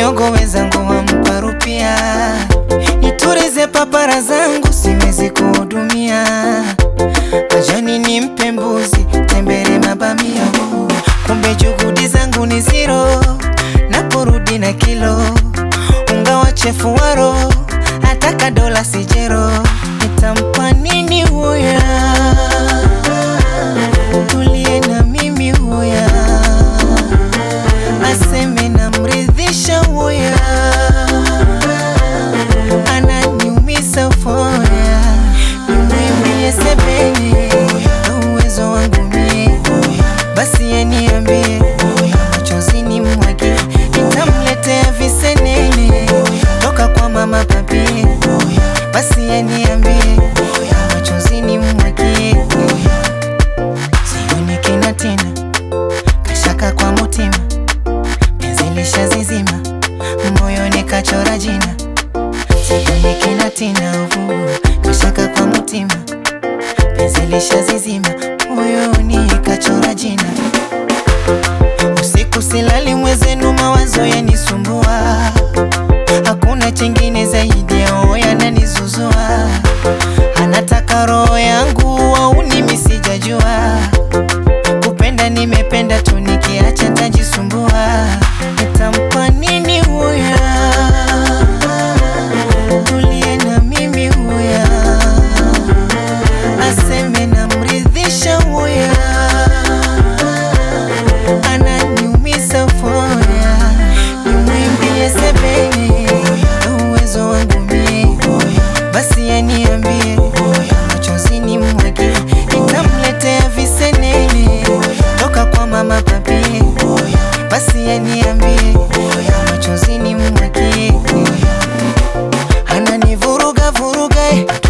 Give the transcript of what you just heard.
Kidogo wezangu wampa rupia, niturize papara zangu siwezi kuhudumia. Majani nimpe mbuzi, tembele mabamia. Kumbe juhudi zangu ni zero, naporudi na kilo. Unga wa chefu waro, ataka dola sijero. Nitampa nini huya? Tulie na mimi huya, aseme na mridhisha huya. Ananiumisa foya, nimwimbie sebene uwezo wangu mie. Basi ye niambie, machozi ni mwage, nitamletea visenene toka kwa mama papi. Basi ye niambie, machozi ni mwage. Sioni kina tena, kashaka kwa mutima. Penzi lishazizima, moyoni kachora jina. Sioni kina tena, kashaka kwa mutima. Penzi lishazizima, moyoni kachora jina. Usiku silali mwezenu mawazo yanisumbua. Hakuna chengine zaidi ya oya nanizuzua. Anataka roho yangu au nimi sijajua. Kupenda nimependa tu, nikiacha tajisumbua. Nitampa nini huya? Tulie na mimi huya, aseme na mridhisha huya. Ananiumisa foya, nimwimbie sebene uwezo wangu mie. Basi ye niambie, machozi ni mwage, nitamletea visenene toka kwa mama papi. Basi ye niambie, machozi ni mwage. Ananivuruga vuruga